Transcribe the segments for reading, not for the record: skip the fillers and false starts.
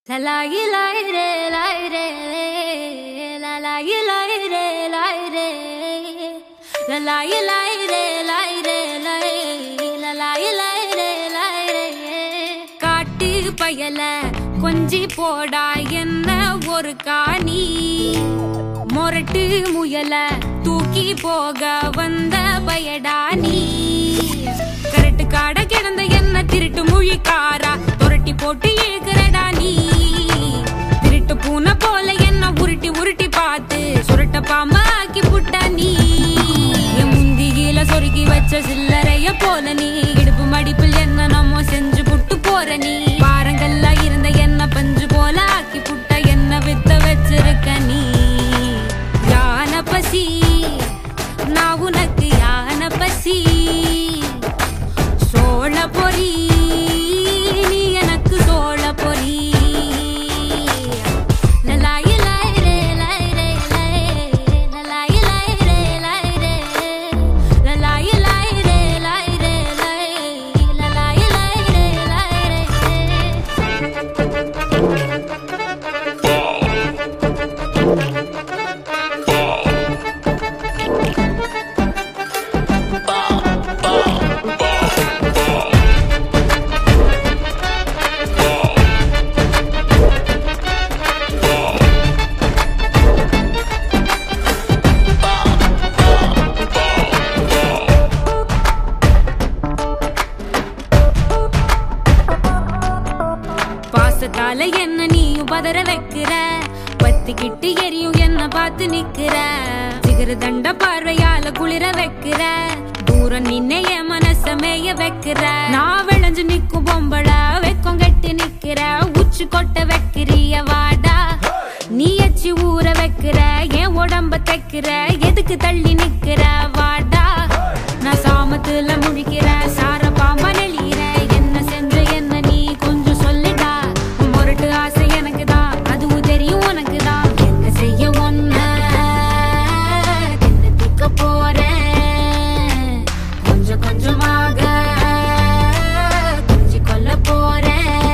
La la ye la re la la ye la re la la ye la la ye la காட்டு பயல கொஞ்சி போடா என்ன ஒரு காணி மொரட்டு முயல தூக்கி போக வந்த பயடா நீ கரட்டு காட கிடந்த என்ன திருட்டு மொழிக்காரா தொரட்டி போட்டு இழுக்கிறடா நீ திருட்டு பூனை போல என்ன உருட்டி உருட்டி பார்த்து சுருட்ட பாம்பா ஆக்கி புட்டா நீ என் முந்தியில சொருகி வச்ச சில்லறைய போல நீ இடுப்பு மடிப்பில் என்ன நம்ம செஞ்சு புட்டு போற நீ பாரங்கள்ல இருந்த என்ன பஞ்சு போல ஆக்கி புட்ட என்ன வித்த வச்சிருக்க நீ யான பசி நான் உனக்கு யான பசி சோழ பொறி நீ எனக்கு சோழ பொறி பாசத்தால என்ன நீயும் பதற வைக்கிற பத்திக்கிட்டு எரியும் என்ன பார்த்து நிக்கிற சிகர தண்ட பார்வையால குளிர வைக்கிற தூரம் நின்ன என் மனச மேய வைக்கிற நான் விளைஞ்சு நிக்கும் பொம்பள வெக்கம் கட்டி நிக்கிற உச்சி கொட்ட வைக்கிறிய வாடா நீ எச்சி ஊற வைக்கிற என் உடம்ப தைக்கிற எதுக்கு தள்ளி நிக்கிற வாடா நான் சாமத்துல முழிக்கிற சார பாம்பா நெளியிற என்ன செஞ்ச என்ன நீ கொஞ்சம் சொல்லிடா மொரட்டு ஆசை எனக்கு தான் அதுவும் தெரியும் உனக்கு தான் என்ன செய்ய ஒன்ன என்ன திக்க போறேன் கொஞ்சம் கொஞ்சமாக கொஞ்சி கொல்ல போறேன்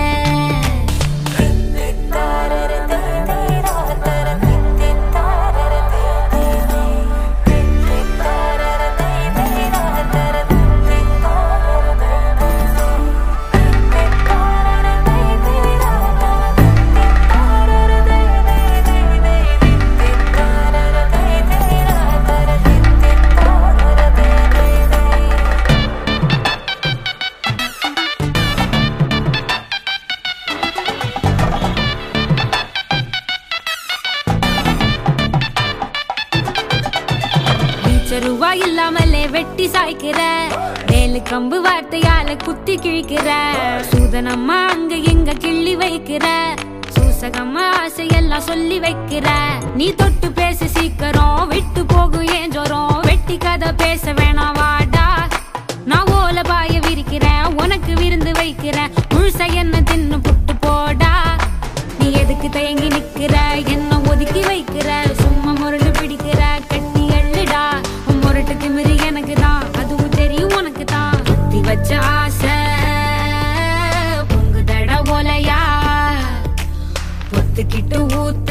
ரூபா இல்லாமலே வெட்டி சாய்க்கிற வேலு கம்பு வார்த்தையால குத்தி கிழிக்கிற சூதனம்மா அங்க எங்க கிள்ளி வைக்கிற சூசகம்மா ஆசையெல்லாம் சொல்லி வைக்கிற நீ தொட்டு பேச சீக்கிரம் விட்டு போகும் ஏன் ஜோரம் வெட்டி கதை பேச வேணாம் வாடா நான் ஓல பாய விரிக்கிறேன் உனக்கு விருந்து வைக்கிறேன் முழுச என்ன தின்னு புட்டு போடா நீ எதுக்கு தயங்கி நிக்கிற என்ன ஒதுக்கி வைக்கிற சும்மா முரண்டு பிடிக்கிற கட்டி எள்ளுடா மொரட்டு திமிரு எனக்கு தான் அதுவும் தெரியும் உனக்கு தான் சுத்தி வச்ச ஆசை பொங்கு தட ஓலையா பொத்துக்கிட்டு ஊத்து